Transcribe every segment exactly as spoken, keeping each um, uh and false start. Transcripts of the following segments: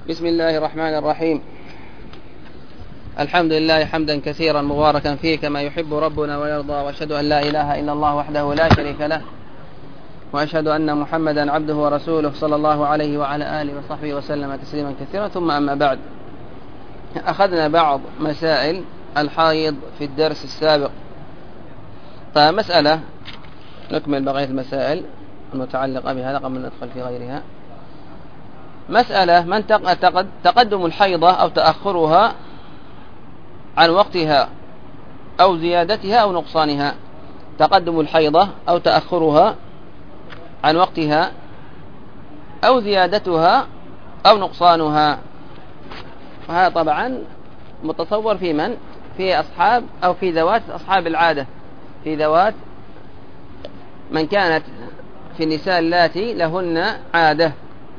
بسم الله الرحمن الرحيم. الحمد لله حمدا كثيرا مباركا فيه كما يحب ربنا ويرضى، وأشهد أن لا إله إلا الله وحده لا شريك له، وأشهد أن محمدا عبده ورسوله صلى الله عليه وعلى آله وصحبه وسلم تسليما كثيرا. ثم أما بعد، أخذنا بعض مسائل الحائض في الدرس السابق، فمسألة نكمل بقية المسائل المتعلقة بهذا قبل أن ندخل في غيرها. مسألة من تقدم الحيضة أو تأخرها عن وقتها أو زيادتها أو نقصانها. تقدم الحيضة أو تأخرها عن وقتها أو زيادتها أو نقصانها. وهذا طبعا متصور في من؟ في أصحاب أو في ذوات أصحاب العادة، في ذوات من كانت في النساء اللاتي لهن عادة.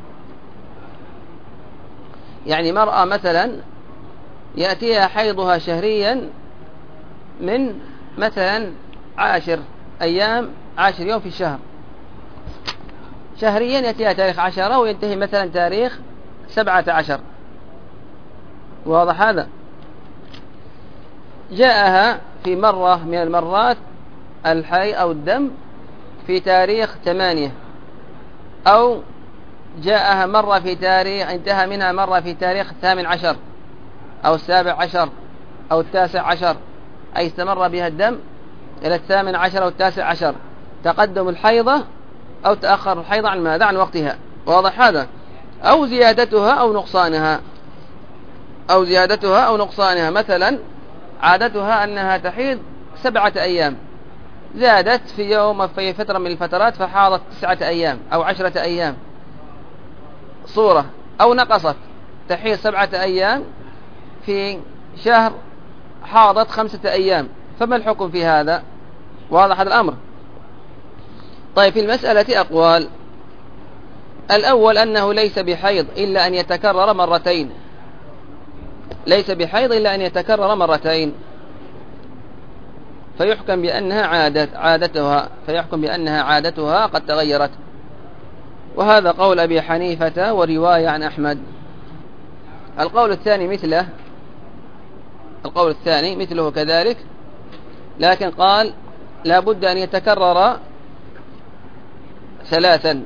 يعني مرأة مثلا يأتيها حيضها شهريا من مثلا عاشر أيام، عاشر يوم في الشهر، شهريا يأتيها تاريخ عشرة وينتهي مثلا تاريخ سبعة عشر. واضح هذا؟ جاءها في مرة من المرات الحي أو الدم في تاريخ ثمانية، أو جاءها مرة في تاريخ انتهى منها مرة في تاريخ الثامن عشر أو السابع عشر أو التاسع عشر، أي استمر بها الدم إلى الثامن عشر أو التاسع عشر. تقدم الحيضة أو تأخر الحيضة عن ماذا؟ عن وقتها. واضح هذا؟ أو زيادتها أو نقصانها، أو زيادتها أو نقصانها. مثلا عادتها أنها تحيض سبعة أيام، زادت في يوم في فترة من الفترات فحاضت تسعة أيام أو عشرة أيام صورة، أو نقصت تحيض سبعة أيام في شهر حاضت خمسة أيام. فما الحكم في هذا؟ واضح هذا الأمر؟ طيب، في المسألة أقوال. الأول أنه ليس بحيض إلا أن يتكرر مرتين، ليس بحيض إلا أن يتكرر مرتين، فيحكم بأنها عادت عادتها فيحكم بأنها عادتها قد تغيرت. وهذا قول أبي حنيفة ورواية عن أحمد. القول الثاني مثله القول الثاني مثله كذلك، لكن قال لا بد أن يتكرر ثلاثا،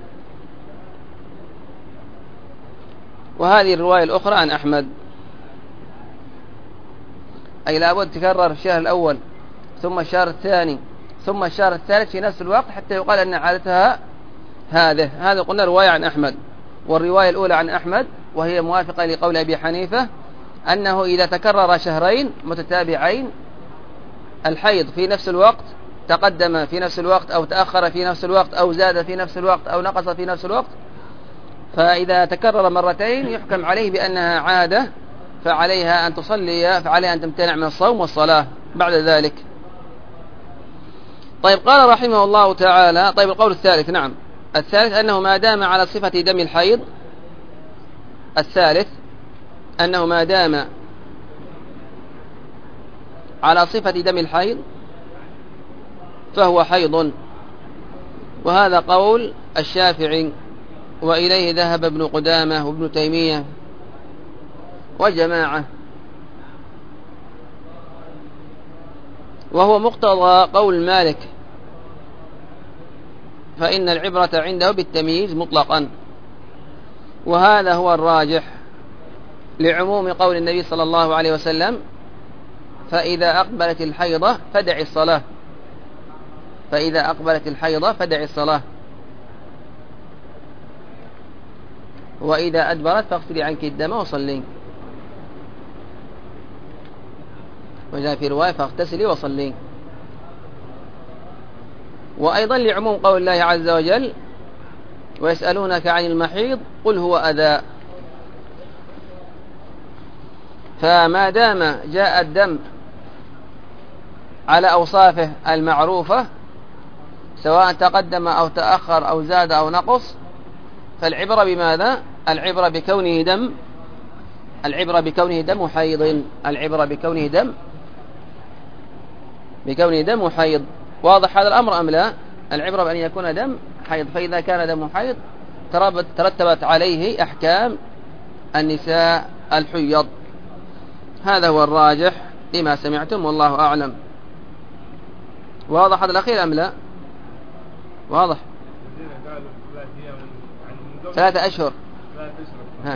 وهذه الرواية الأخرى عن أحمد، أي لا بد تكرر الشهر الأول ثم الشهر الثاني ثم الشهر الثالث في نفس الوقت حتى يقال أن عادتها هذا هذا قلنا رواية عن أحمد. والرواية الأولى عن أحمد وهي موافقة لقول أبي حنيفة أنه إذا تكرر شهرين متتابعين الحيض في نفس الوقت، تقدم في نفس الوقت أو تأخر في نفس الوقت أو زاد في نفس الوقت أو نقص في نفس الوقت، فإذا تكرر مرتين يحكم عليه بأنها عادة، فعليها أن تصلي فعليها أن تمتنع من الصوم والصلاة بعد ذلك. طيب، قال رحمه الله تعالى. طيب، القول الثالث. نعم، الثالث أنه ما دام على صفة دم الحيض الثالث أنه ما دام على صفة دم الحيض فهو حيض، وهذا قول الشافعي، وإليه ذهب ابن قدامة وابن تيمية وجماعة، وهو مقتضى قول مالك، فإن العبرة عنده بالتمييز مطلقا، وهذا هو الراجح لعموم قول النبي صلى الله عليه وسلم: فإذا أقبلت الحيضة فدع الصلاة فإذا أقبلت الحيضة فدع الصلاة وإذا أدبرت فاغسلي عنك الدم وصلي، وجاء في رواية فاغتسلي وصلي. وأيضا لعموم قول الله عز وجل: ويسألونك عن المحيض قل هو أذى. فما دام جاء الدم على أوصافه المعروفة سواء تقدم أو تأخر أو زاد أو نقص، فالعبرة بماذا؟ العبرة بكونه دم العبرة بكونه دم حيض العبرة بكونه دم بكونه دم حيض. واضح هذا الأمر أم لا؟ العبرة بأن يكون دم حيض، فإذا كان دم حيض ترتبت عليه أحكام النساء الحيض. هذا هو الراجح لما سمعتم والله أعلم. واضح هذا الأخير أم لا؟ واضح. ثلاثة أشهر. ها.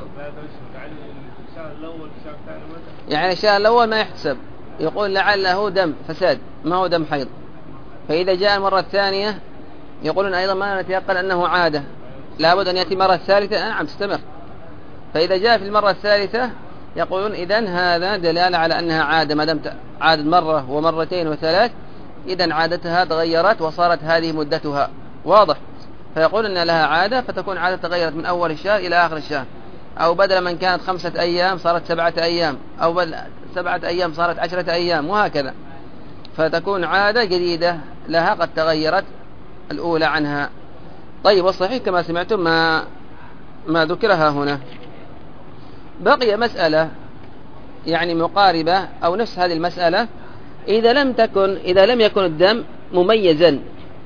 يعني الشهر الأول ما يحتسب، يقول لعله دم فساد ما هو دم حيض. فإذا جاء المرة الثانية يقولون أيضا ما نتيقن أنه عادة، لابد أن يأتي مرة الثالثة. نعم تستمر. فإذا جاء في المرة الثالثة يقولون إذن هذا دلالة على أنها عادة، ما دام عادت مرة ومرتين وثلاث إذن عادتها تغيرت وصارت هذه مدتها. واضح. فيقول أن لها عادة، فتكون عادة تغيرت من أول الشهر إلى آخر الشهر، أو بدل من كانت خمسة أيام صارت سبعة أيام، أو بدل سبعة أيام صارت عشرة أيام، وهكذا. فتكون عادة جديدة لها قد تغيرت الأولى عنها. طيب، والصحيح كما سمعتم ما ما ذكرها هنا. بقي مسألة يعني مقاربة أو نفس هذه المسألة، إذا لم تكن إذا لم يكن الدم مميزا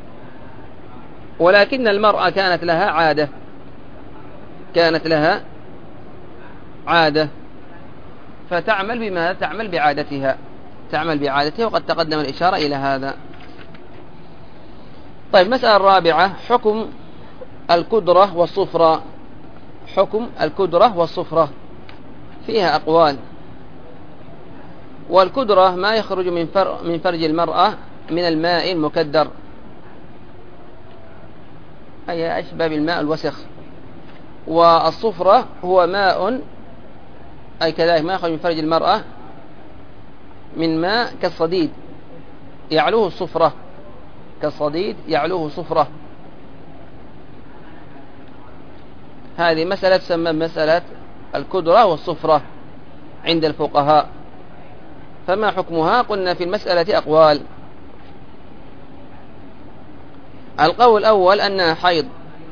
ولكن المرأة كانت لها عادة كانت لها عادة فتعمل بما تعمل بعادتها تعمل بعادتها وقد تقدم الإشارة إلى هذا. طيب، مسألة الرابعة، حكم الكدرة والصفرة. حكم الكدرة والصفرة فيها أقوال. والكدرة ما يخرج من من فرج المرأة من الماء المكدر، أي أشبه بالماء الوسخ. والصفرة هو ماء، أي كذلك ما يخرج من فرج المرأة من ماء كالصديد يعلوه الصفرة، كالصديد يعلوه صفرة. هذه مسألة تسمى مسألة الكدرة والصفرة عند الفقهاء. فما حكمها؟ قلنا في المسألة أقوال. القول الأول أنها حيض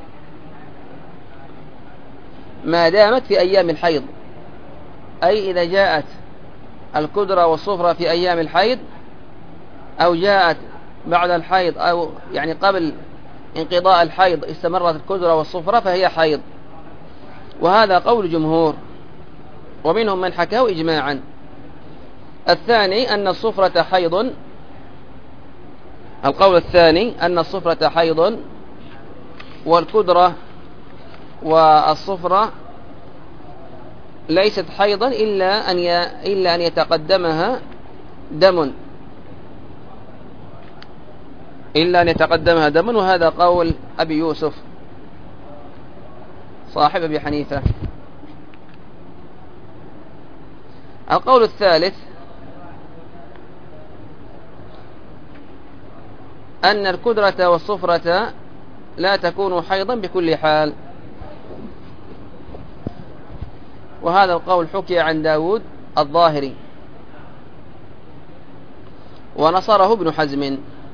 ما دامت في أيام الحيض، أي إذا جاءت الكدرة والصفرة في أيام الحيض أو جاءت بعد الحيض أو يعني قبل انقضاء الحيض استمرت الكدرة والصفرة فهي حيض. وهذا قول جمهور، ومنهم من حكاه إجماعا. الثاني أن الصفرة حيض القول الثاني أن الصفرة حيض والكدرة والصفرة ليست حيضا إلا أن إلا أن يتقدمها دم إلا أن يتقدمها دم وهذا قول أبي يوسف صاحب أبي حنيفة. القول الثالث أن الكدرة والصفرة لا تكون حيضا بكل حال، وهذا القول حكي عن داود الظاهري ونصره ابن حزم.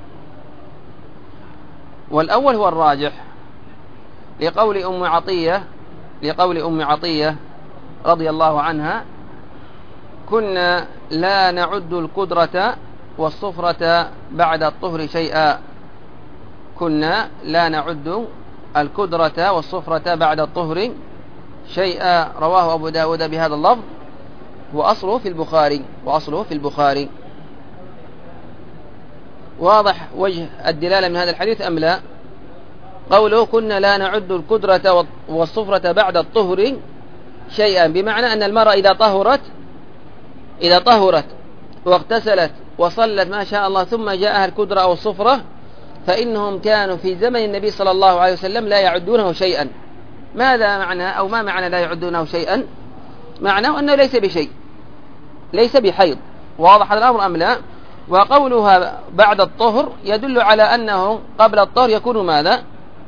والأول هو الراجح لقول أم عطية لقول أم عطية رضي الله عنها: كنا لا نعد الكدرة والصفرة بعد الطهر شيئا. كنا لا نعد الكدرة والصفرة بعد الطهر شيئا. رواه أبو داود بهذا اللفظ، وأصله في البخاري وأصله في البخاري. واضح وجه الدلالة من هذا الحديث أم لا؟ قوله كنا لا نعد الكدرة والصفرة بعد الطهر شيئا، بمعنى أن المرأة إذا طهرت إذا طهرت واغتسلت وصلت ما شاء الله ثم جاءها الكدرة أو الصفرة فإنهم كانوا في زمن النبي صلى الله عليه وسلم لا يعدونه شيئا. ماذا معنى أو ما معنى لا يعدونه شيئا؟ معناه أنه ليس بشيء، ليس بحيض. واضح هذا الأمر أم لا؟ وقولها بعد الطهر يدل على أنه قبل الطهر يكون ماذا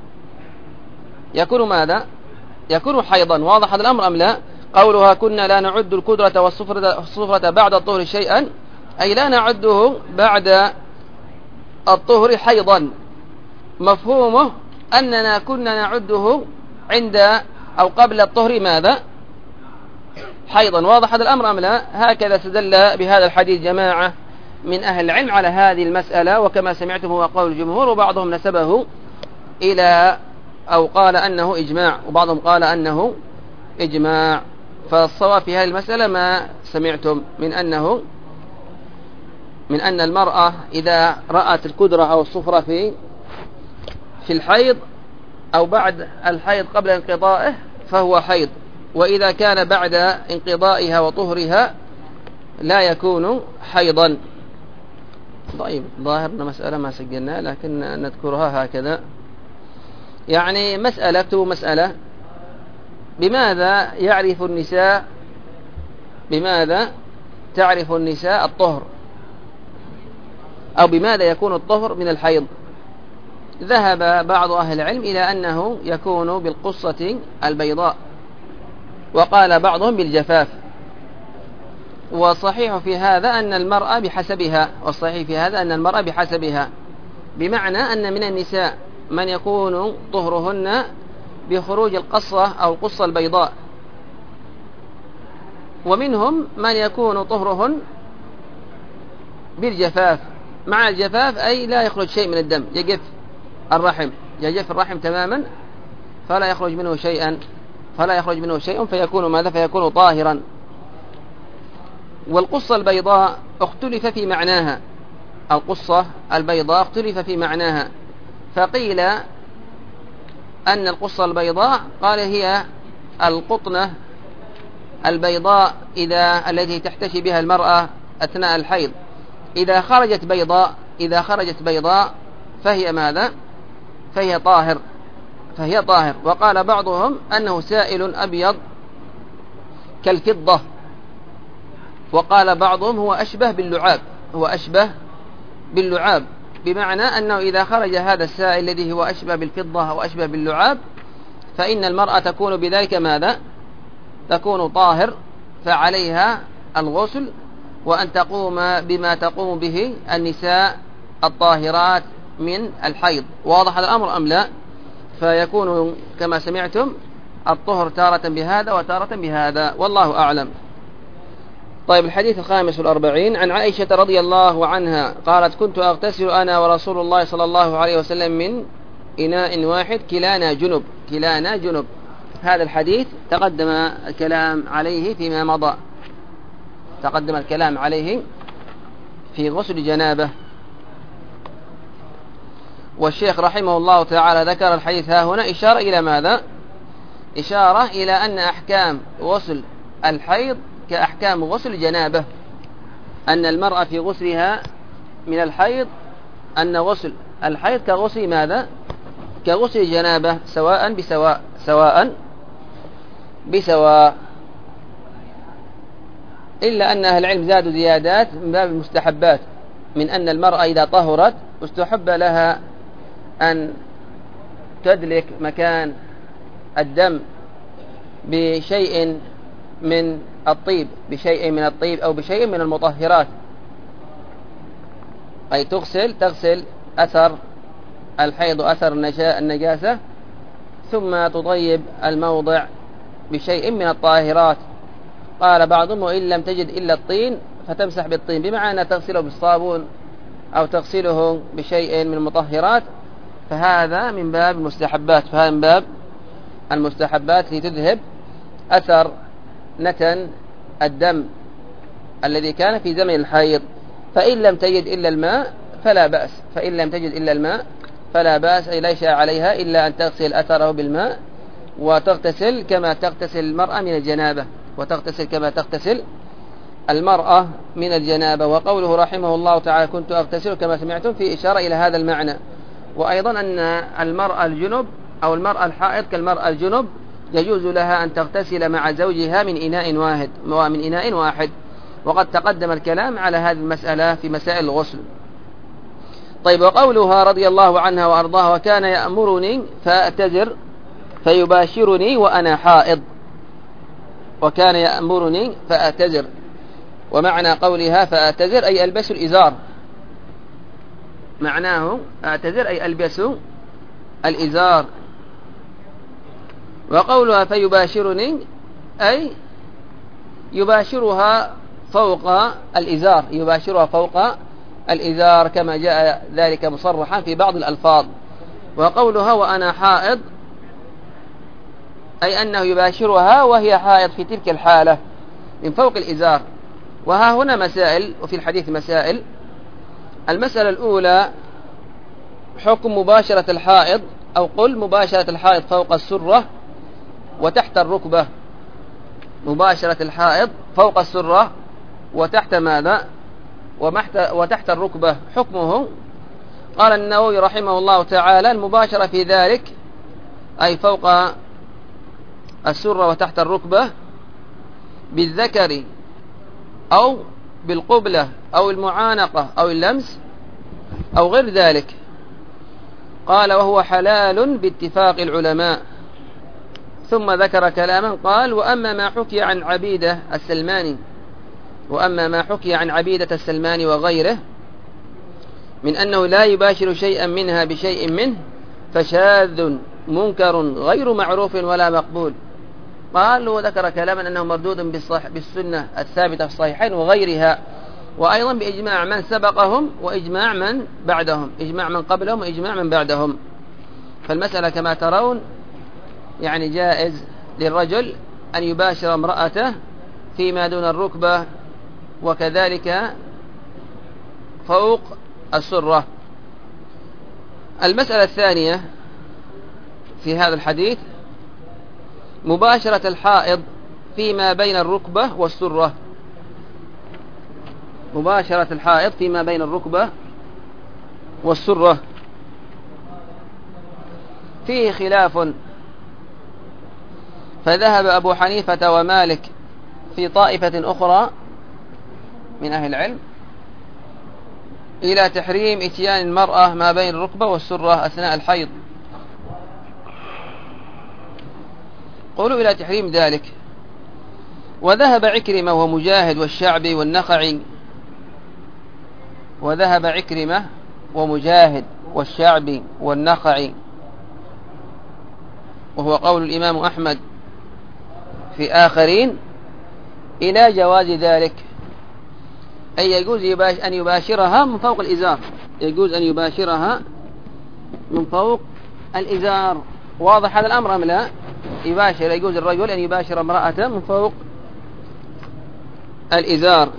يكون ماذا يكون حيضا. واضح هذا الأمر أم لا؟ قولها كنا لا نعد الكدرة والصفرة بعد الطهر شيئا، أي لا نعده بعد الطهر حيضا. مفهومه أننا كنا نعده عند أو قبل الطهر ماذا حيضا. واضح هذا الأمر أم لا؟ هكذا استدل بهذا الحديث جماعة من أهل العلم على هذه المسألة، وكما سمعتم هو قول الجمهور، وبعضهم نسبه إلى أو قال أنه إجماع، وبعضهم قال أنه إجماع. فالصواب في هذه المسألة ما سمعتم من أنه من أن المرأة إذا رأت الكدرة أو الصفرة في في الحيض أو بعد الحيض قبل انقضائه فهو حيض، وإذا كان بعد انقضائها وطهرها لا يكون حيضا. طيب ظاهرنا مسألة ما سجلناها لكن نذكرها هكذا. يعني مسألة اكتبوا مسألة: بماذا يعرف النساء بماذا تعرف النساء الطهر، أو بماذا يكون الطهر من الحيض؟ ذهب بعض أهل العلم إلى أنه يكون بالقصة البيضاء، وقال بعضهم بالجفاف. والصحيح في هذا أن المرأة بحسبها والصحيح في هذا أن المرأة بحسبها بمعنى أن من النساء من يكون طهرهن بخروج القصة أو القصة البيضاء، ومنهم من يكون طهرهن بالجفاف. مع الجفاف أي لا يخرج شيء من الدم، يجف الرحم يجف الرحم تماما فلا يخرج منه شيئا فلا يخرج منه شيء فيكون ماذا فيكون طاهرا. والقصة البيضاء اختلف في معناها القصة البيضاء اختلف في معناها فقيل أن القصة البيضاء قال هي القطنة البيضاء إذا التي تحتشي بها المرأة أثناء الحيض، إذا خرجت بيضاء إذا خرجت بيضاء فهي ماذا فهي طاهر فهي طاهر. وقال بعضهم أنه سائل أبيض كالفضة، وقال بعضهم هو أشبه باللعاب هو أشبه باللعاب بمعنى أنه إذا خرج هذا السائل الذي هو أشبه بالفضة أو أشبه باللعاب فإن المرأة تكون بذلك ماذا تكون طاهر، فعليها الغسل وأن تقوم بما تقوم به النساء الطاهرات من الحيض. واضح الأمر أم لا؟ فيكون كما سمعتم الطهر تارة بهذا وتارة بهذا، والله أعلم. طيب الحديث الخامس والأربعين عن عائشة رضي الله عنها قالت: كنت أغتسل أنا ورسول الله صلى الله عليه وسلم من إناء واحد كلانا جنب كلانا جنب. هذا الحديث تقدم الكلام عليه فيما مضى تقدم الكلام عليه في غسل جنابه، والشيخ رحمه الله تعالى ذكر الحديث ها هنا إشارة إلى ماذا؟ إشارة إلى أن أحكام غسل الحيض كأحكام غسل الجنابة، أن المرأة في غسلها من الحيض أن غسل الحيض كغسل ماذا؟ كغسل الجنابة سواء بسواء سواء بسواء إلا أن أهل العلم زادوا زيادات من باب المستحبات، من أن المرأة إذا طهرت استحب لها أن تدلك مكان الدم بشيء من الطيب بشيء من الطيب أو بشيء من المطهرات، أي تغسل تغسل أثر الحيض وأثر النجاسة ثم تطيب الموضع بشيء من الطاهرات. قال بعضهم: وإن لم تجد إلا الطين فتمسح بالطين، بمعنى تغسله بالصابون أو تغسله بشيء من المطهرات، فهذا من باب المستحبات فهذا من باب المستحبات لتذهب أثر نتن الدم الذي كان في زمن الحيض. فإن لم تجد إلا الماء فلا بأس فإن لم تجد إلا الماء فلا بأس أي ليس عليها إلا أن تغسل أثره بالماء وتغتسل كما تغتسل المرأة من الجنابة وتغتسل كما تغتسل المرأة من الجنابة. وقوله رحمه الله تعالى: كنت أغتسل كما سمعتم في إشارة إلى هذا المعنى. وأيضا أن المرأة الجنب أو المرأة الحائض كالمرأة الجنب يجوز لها أن تغتسل مع زوجها من إناء واحد من إناء واحد وقد تقدم الكلام على هذه المسألة في مسائل الغسل. طيب وقولها رضي الله عنها وأرضاها: وكان يأمرني فأعتذر فيباشرني وأنا حائض. وكان يأمرني فأعتذر، ومعنى قولها فأعتذر أي ألبس الإزار، معناه أعتذر أي ألبس الإزار. وقولها فيباشرني أي يباشرها فوق الإزار يباشرها فوق الإزار كما جاء ذلك مصرحا في بعض الألفاظ. وقولها وأنا حائض أي أنه يباشرها وهي حائض في تلك الحالة من فوق الإزار. وها هنا مسائل، وفي الحديث مسائل. المسألة الأولى حكم مباشرة الحائض، أو قل مباشرة الحائض فوق السرة وتحت الركبة. مباشرة الحائض فوق السرة وتحت ماذا؟ وتحت الركبة، حكمه. قال النووي رحمه الله تعالى: المباشرة في ذلك أي فوق السرة وتحت الركبة بالذكر أو بالقبلة أو المعانقة أو اللمس أو غير ذلك. قال: وهو حلال باتفاق العلماء. ثم ذكر كلاما قال: وأما ما حكي عن عبيدة السلماني وأما ما حكي عن عبيدة السلماني وغيره من أنه لا يباشر شيئا منها بشيء منه فشاذ منكر غير معروف ولا مقبول. قال وذكر كلاما أنه مردود بالسنة الثابتة في الصحيحين وغيرها، وأيضا بإجماع من سبقهم وإجماع من بعدهم، إجماع من قبلهم وإجماع من بعدهم. فالمسألة كما ترون يعني جائز للرجل أن يباشر امرأته فيما دون الركبة، وكذلك فوق السرة. المسألة الثانية في هذا الحديث مباشرة الحائض فيما بين الركبة والسرة. مباشرة الحائض فيما بين الركبة والسرة فيه خلاف، فذهب أبو حنيفة ومالك في طائفة أخرى من أهل العلم إلى تحريم إتيان المرأة ما بين الركبة والسرة أثناء الحيض، قولوا إلى تحريم ذلك. وذهب عكرمة ومجاهد والشعبي والنخعي وذهب عكرمة ومجاهد والشعبي والنخعي، وهو قول الإمام أحمد في آخرين، إلى جواز ذلك، أي يجوز أن يباشرها من فوق الإزار، يجوز أن يباشرها من فوق الإزار. واضح هذا الأمر أم لا؟ يباشر، يجوز الرجل أن يباشر امرأته من فوق الإزار.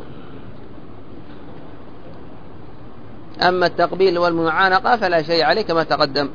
أما التقبيل والمعانقة فلا شيء عليه كما تقدم.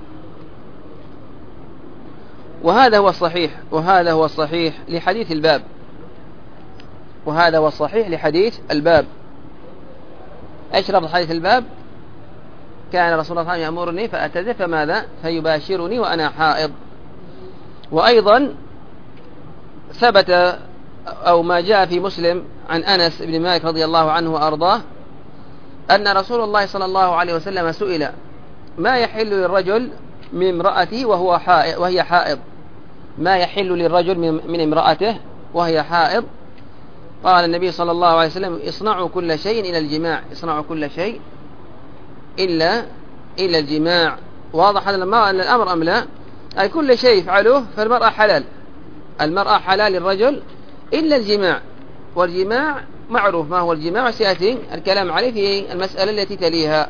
وهذا هو الصحيح وهذا هو الصحيح لحديث الباب وهذا هو الصحيح لحديث الباب. أشرف حديث الباب: كان رسول الله صلى الله عليه وسلم يأمرني فأتذف فماذا؟ فيباشرني وأنا حائض. وأيضا ثبت أو ما جاء في مسلم عن أنس بن مالك رضي الله عنه وأرضاه أن رسول الله صلى الله عليه وسلم سئل: ما يحل للرجل من امرأته وهو حائض وهي حائض ما يحل للرجل من امرأته وهي حائض؟ قال النبي صلى الله عليه وسلم: اصنعوا كل شيء إلى الجماع، اصنعوا كل شيء إلا إلا الجماع. واضح هذا الأمر أم لا؟ أي كل شيء يفعلوه فالمرأة حلال، المرأة حلال للرجل إلا الجماع، والجماع معروف ما هو الجماع، سيأتي الكلام عليه في المسألة التي تليها.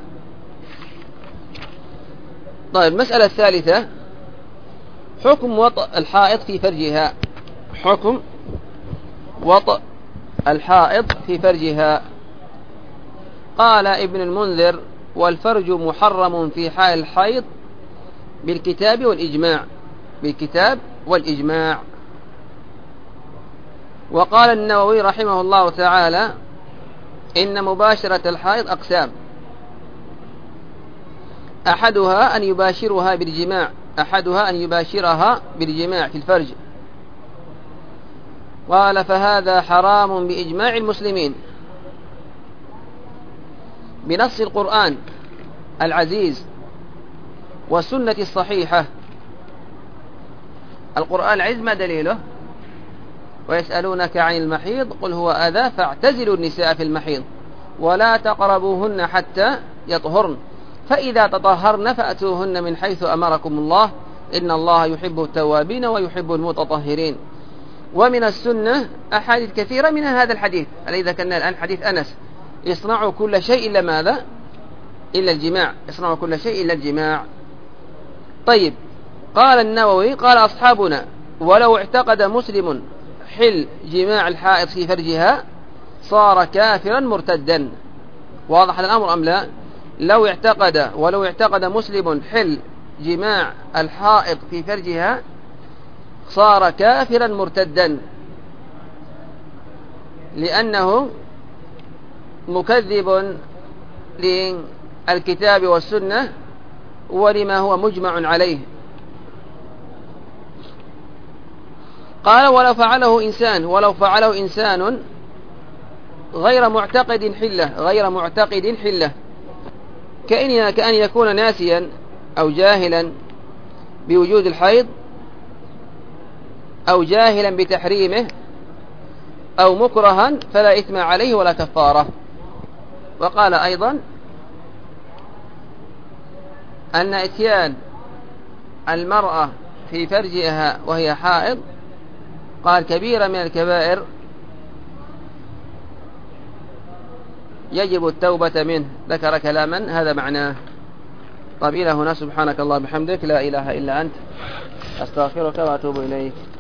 طيب، المسألة الثالثة حكم وطأ الحائض في فرجها. حكم وطأ الحائض في فرجها. قال ابن المنذر: والفرج محرم في حال الحيض بالكتاب والإجماع، بالكتاب والإجماع. وقال النووي رحمه الله تعالى: إن مباشرة الحائض أقسام، أحدها أن يباشرها بالجماع أحدها أن يباشرها بالجماع في الفرج. قال: فهذا حرام بإجماع المسلمين بنص القرآن العزيز والسنة الصحيحة. القرآن العزيز ما دليله؟ ويسألونك عن المحيض قل هو أذى فاعتزلوا النساء في المحيض ولا تقربوهن حتى يطهرن فإذا تطهرن فأتوهن من حيث أمركم الله إن الله يحب التوابين ويحب المتطهرين. ومن السنة أحاديث كثيرة من هذا الحديث الذي ذكرنا الآن، حديث أنس: اصنعوا كل شيء إلا ماذا؟ إلا الجماع، اصنعوا كل شيء إلا الجماع. طيب، قال النووي: قال أصحابنا ولو اعتقد مسلم حل جماع الحائض في فرجها صار كافرا مرتدا. واضح هذا الأمر أم لا؟ لو اعتقد ولو اعتقد مسلم حل جماع الحائض في فرجها صار كافرا مرتدا، لأنه مكذب للكتاب والسنة ولما هو مجمع عليه. قال ولو فعله إنسان ولو فعله إنسان غير معتقد حلة غير معتقد حلة كأن كأن يكون ناسيا أو جاهلا بوجود الحيض أو جاهلا بتحريمه أو مكرها فلا إثم عليه ولا كفارة. وقال أيضا أن إتيان المرأة في فرجها وهي حائض قال كبيرة من الكبائر يجب التوبة منه. ذكر كلاما هذا معناه. طيب إلى هنا، سبحانك الله بحمدك لا إله إلا أنت أستغفرك وأتوب إليك.